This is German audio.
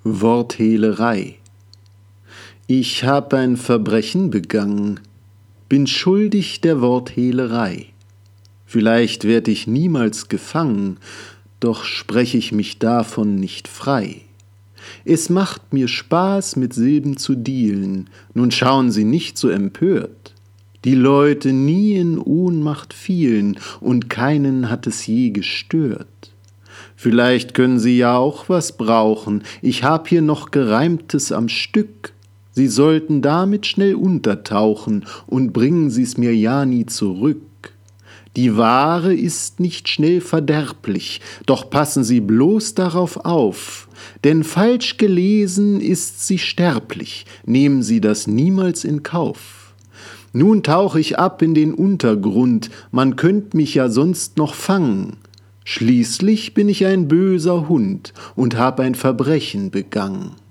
Worthehlerei. Ich hab ein Verbrechen begangen, bin schuldig der Worthehlerei. Vielleicht werd ich niemals gefangen, doch sprech ich mich davon nicht frei. Es macht mir Spaß, mit Silben zu dealen, nun schauen Sie nicht so empört. Die Leute nie in Ohnmacht fielen, und keinen hat es je gestört. Vielleicht können Sie ja auch was brauchen, ich hab hier noch Gereimtes am Stück. Sie sollten damit schnell untertauchen, und bringen Sie's mir ja nie zurück. Die Ware ist nicht schnell verderblich, doch passen Sie bloß darauf auf, denn falsch gelesen ist sie sterblich, nehmen Sie das niemals in Kauf. Nun tauch ich ab in den Untergrund, man könnt mich ja sonst noch fangen. Schließlich bin ich ein böser Hund und hab ein Verbrechen begangen.